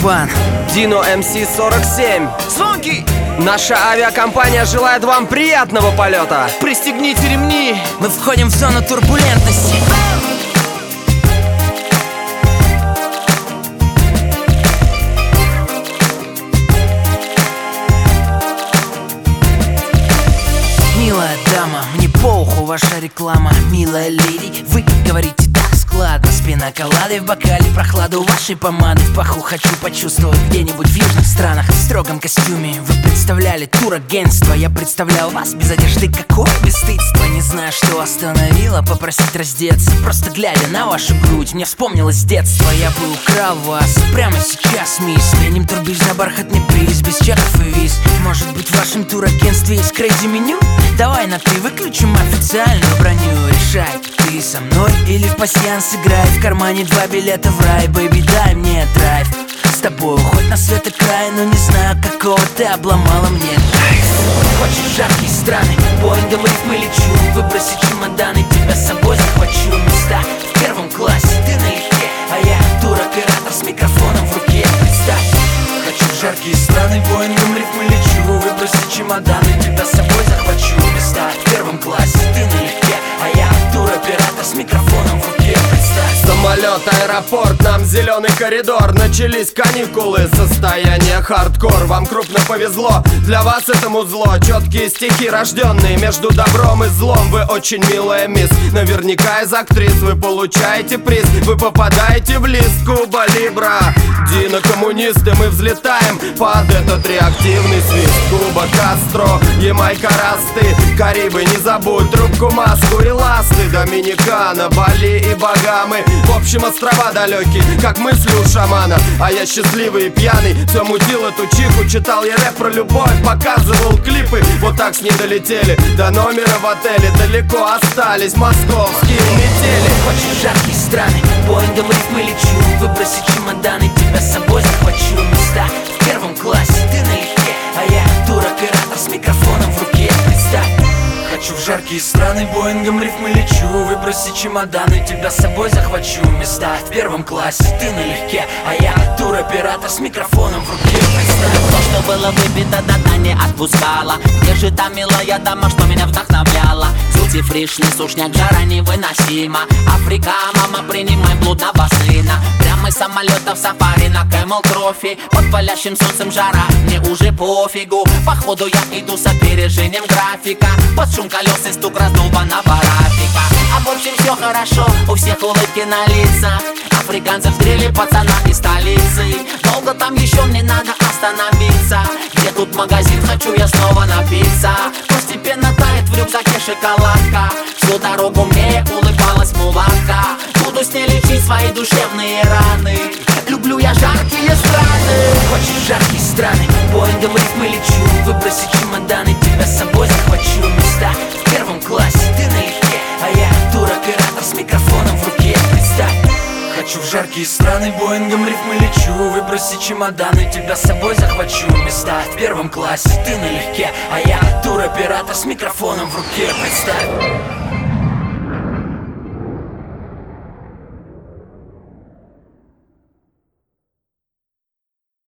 Степан. Дино МС-47. Звонки! Наша авиакомпания желает вам приятного полета. Пристегните ремни. Мы входим в зону турбулентности. Милая дама, мне по уху ваша реклама. Милая леди, вы говорите так складно. С пиноколадой в бокале, прохладу вашей помады в паху хочу почувствовать где-нибудь в южных странах. В строгом костюме вы представляли турагентство. Я представлял вас без одежды, какое бесстыдство. Не знаю, что остановило попросить раздеться. Просто глядя на вашу грудь, мне вспомнилось детство. Я бы украл вас прямо сейчас, мисс. Сменим турбиз на бархатный приз, без чеков и виз. Может быть, в вашем турагентстве есть крейзи меню? Давай на ты, выключим официальную броню. Решай, ты со мной или в пасьянс играй. В кармане 2 билета в рай, бэйби, дай мне драйв. С тобой хоть на свет и край, но не знаю, какого ты обломала мне кайф. Хочешь жаркие страны, Боингом рифмы лечу. Выброси чемоданы, тебя с собой захвачу. Места в первом классе, ты налегке, а я туроператор с микрофоном в руке. Представь, хочу в жаркие страны, Боингом рифмы лечу. Выброси чемоданы, тебя с собой захвачу. Места в первом классе, ты налегке, а я туроператор с микрофоном в руке. Представь. Самолет, аэропорт, нам зеленый коридор. Начались каникулы, состояние хардкор. Вам крупно повезло, для вас это музло. Четкие стихи, рожденные между добром и злом. Вы очень милая мисс, наверняка из актрис. Вы получаете приз, вы попадаете в лист Куба Либра. Дино коммунисты, мы взлетаем под этот реактивный свист. Куба Кастро, Ямайка, Расты, Карибы, не забудь трубку, маску и ласты. Доминикана, Бали и Багамы, в общем острова далекие, как мысли у шамана. А я счастливый и пьяный, все мутил эту чиху. Читал я рэп про любовь, показывал клипы. Вот так с ней долетели до номера в отеле. Далеко остались московские метели. Хочешь жаркие страны, Боингом рифмы лечу. Выброси чемоданы, тебя с собой захвачу. Места в первом классе, ты налегке, а я туроператор с микрофоном в руке. Представь. Хочу в жаркие страны, Боингом рифмы лечу. Выброси чемоданы, тебя с собой захвачу. Места в первом классе, ты налегке, а я туроператор с микрофоном в руке. Представь. То, что было выпито, до дна не отпускала. Где же та милая дама, что меня вдохновляла? Дьюти фришный сушняк, жара невыносима. Африка, мама, принимай блудного сына. Прямо из самолета в сафари на Camel Trophy. Под палящим солнцем жара, мне уже пофигу. Походу я иду с опережением графика. Под шум колес и стук раздолбанного рафика. А в общем все хорошо, у всех улыбки на лицах. Африканцев стрели пацана из столицы. Долго там еще мне надо остановиться. Где тут магазин, хочу я снова напиться. Постепенно тает в рюкзаке шоколадка. Всю дорогу мне улыбалась мулатка. Буду с ней лечить свои душевные раны. Люблю я жаркие страны. Хочешь жаркие страны, Боингом рифмы лечу. Выброси чемоданы, тебя с собой захвачу. Места в первом классе, ты налегке, а я туроператор с микрофоном в руке. Представь. Хочу в жаркие страны, Боингом рифмы лечу. Выброси чемоданы, тебя с собой захвачу. Места в первом классе, ты налегке, а я туроператор с микрофоном в руке. Представь.